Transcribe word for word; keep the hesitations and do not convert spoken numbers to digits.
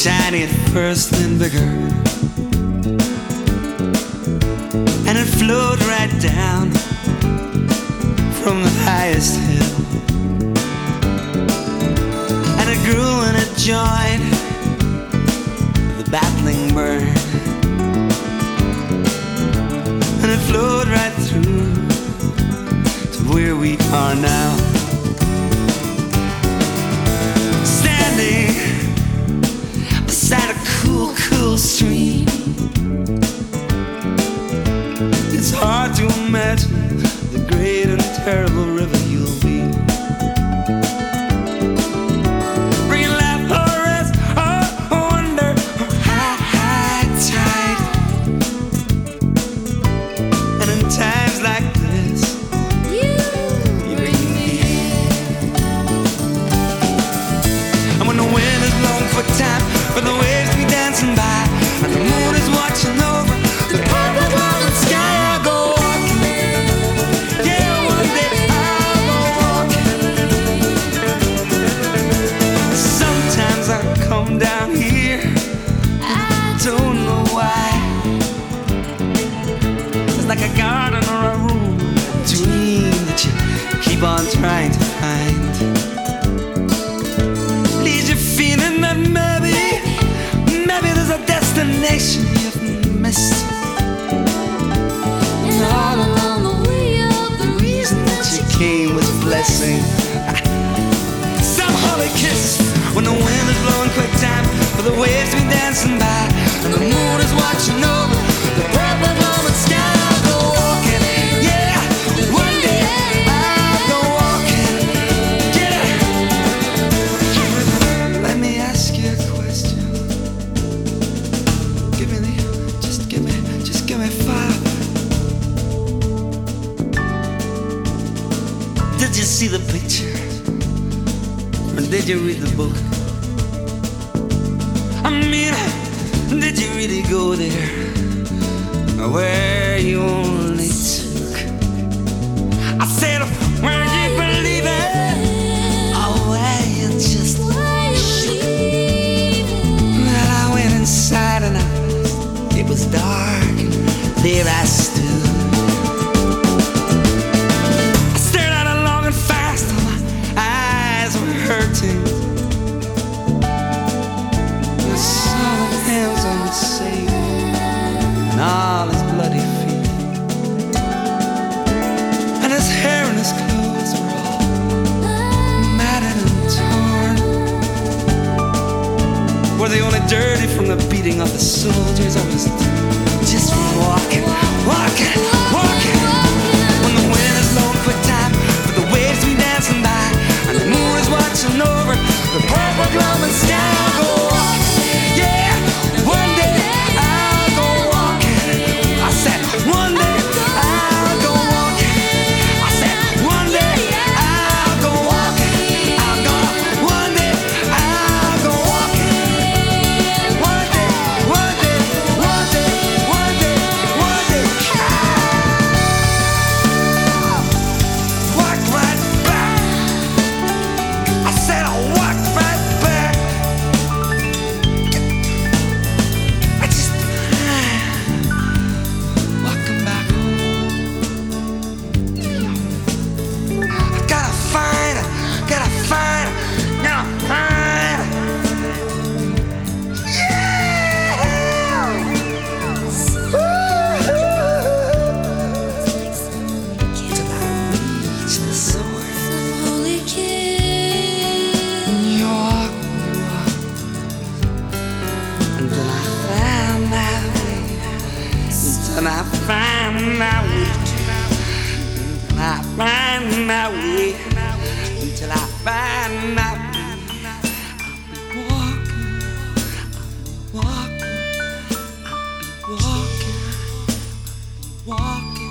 Tiny at first, then bigger, and it flowed right down from the highest hill, and it grew and it joined the battling bird, and it flowed right through to where we are now, standing beside a cool, cool stream. It's hard to imagine the great and terrible river you'll be. Bringing life or rest or wonder or high, high tide. And in times like this, you, you bring me in. And when the wind is blowing for time, for the waves be dancing by, and the moon is watching over the purple golden sky, I'll go walking. Yeah, one day I'll go walking. Sometimes I come down here, I don't know why. It's like a garden or a room, a dream that you keep on trying to find. Leaves you feeling that maybe Maybe there's a destination you've missed. And all along the way up, the reason that you came was a blessing. Some holy kiss when the wind is blowing quick time for the waves to be dancing by, and the moon is watching over the purple golden sky. I'll go walking, yeah, one day I'll go walking. Yeah. Let me ask you a question. Give me the, just give me, just give me five. Did you see the picture? Or did you read the book? I mean, did you really go there? Or where you only took? I said, where you believe it? Or where you just shook? Well, I went inside and I it was dark, and there I stood. I stared at her long and fast, and my eyes were hurting. I saw the hands on the Savior, and all his bloody feet, and his hair and his clothes were all matted and torn. Were they only dirty from the beating of the soldiers? I was just walking, walking, walking. When the wind is blowing quick time for the waves to be dancing by, and the moon is watching over the purple glowing sky, I'll go walking. Yeah, one day I'll go walking. I said one day I'll go walking. I said one day I'll go walking. I'm gonna one day I'll go walking. One day, one day, one day, one day, one day. Walk right back. I said I'll walk right back. I just walking back home. I gotta find her, gotta find her, gotta find her. Till I reach the source. Holy kiss. You walk, you walk, until I find my way, until I find my way, until I find my way, until I find my way. I'll be walking, I'll be walking, I'll be walking, I'll be walking.